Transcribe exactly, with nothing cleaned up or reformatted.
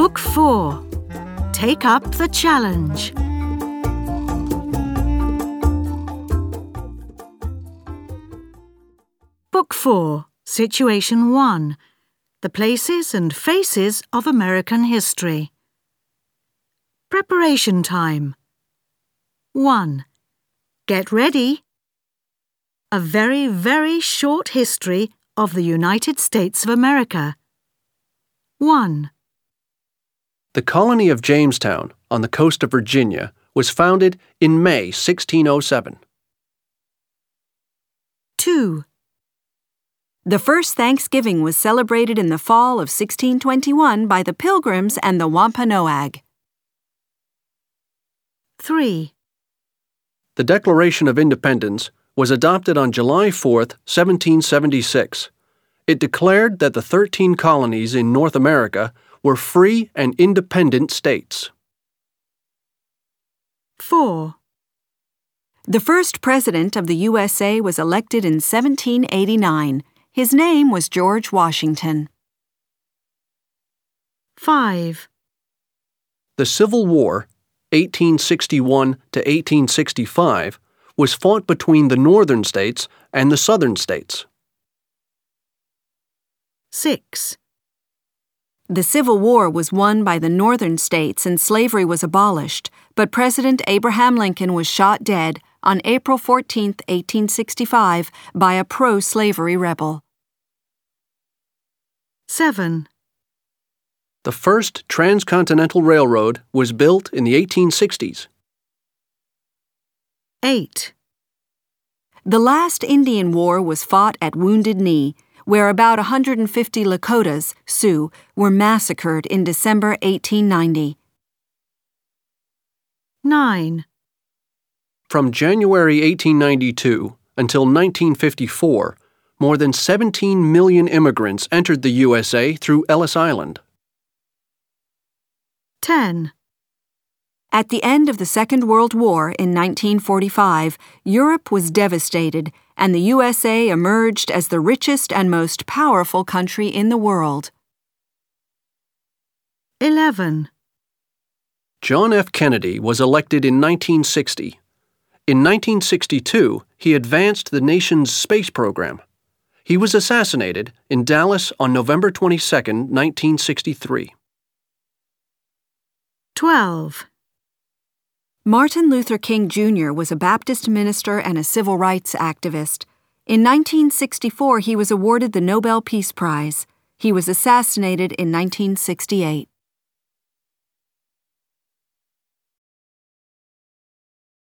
Book four. Take up the challenge. Book four, Situation one. The Places and Faces of American History. Preparation time. one. Get ready. A very, very short history of the United States of America. one. The colony of Jamestown on the coast of Virginia was founded in May sixteen oh seven. two. The first Thanksgiving was celebrated in the fall of sixteen twenty-one by the Pilgrims and the Wampanoag. three. The Declaration of Independence was adopted on July fourth, seventeen seventy-six. It declared that the thirteen colonies in North America were free and independent states. four. The first president of the U S A was elected in seventeen eighty-nine. His name was George Washington. five. The Civil War, eighteen sixty-one to eighteen sixty-five, was fought between the northern states and the southern states. six. The Civil War was won by the northern states and slavery was abolished, but President Abraham Lincoln was shot dead on April fourteenth, eighteen sixty-five, by a pro-slavery rebel. seven. The first transcontinental railroad was built in the eighteen sixties. eight. The last Indian War was fought at Wounded Knee, where about one hundred fifty Lakotas, Sioux, were massacred in December eighteen ninety. nine. From January eighteen ninety-two until nineteen fifty-four, more than seventeen million immigrants entered the U S A through Ellis Island. ten. At the end of the Second World War in nineteen forty-five, Europe was devastated, and the U S A emerged as the richest and most powerful country in the world. eleven. John F. Kennedy was elected in nineteen sixty. In nineteen sixty-two, he advanced the nation's space program. He was assassinated in Dallas on November twenty-second, nineteen sixty-three. twelve. Martin Luther King Junior was a Baptist minister and a civil rights activist. In nineteen sixty-four, he was awarded the Nobel Peace Prize. He was assassinated in nineteen sixty-eight.